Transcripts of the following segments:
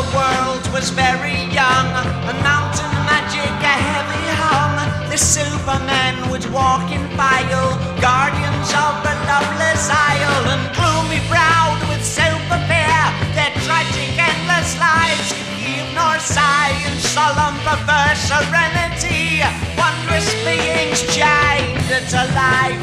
world was very young, a mountain magic, a heavy hum. The supermen would walk in file, guardians of the loveless isle, and gloomy browed with super fear, their tragic endless lives could heave nor sigh in solemn perverse serenity. Wondrous beings chained to life.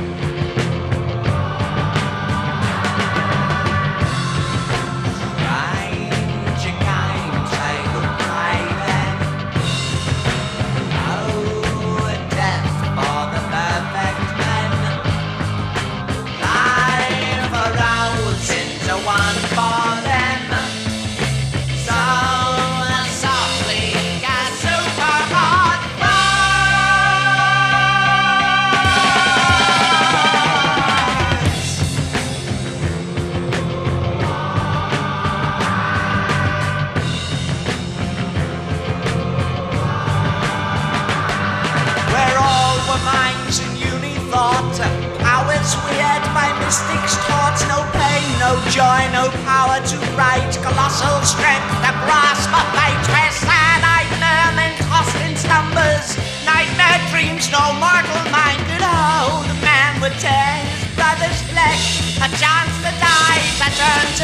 Minds and uni thought, powers weird by mystics taught. No pain, no joy, no power to write, colossal strength to grasp a fate where sad-eyed mermen tossed in slumbers. Nightmare dreams no mortal mind could hold. The man would tear his brother's flesh, a chance to die, to turn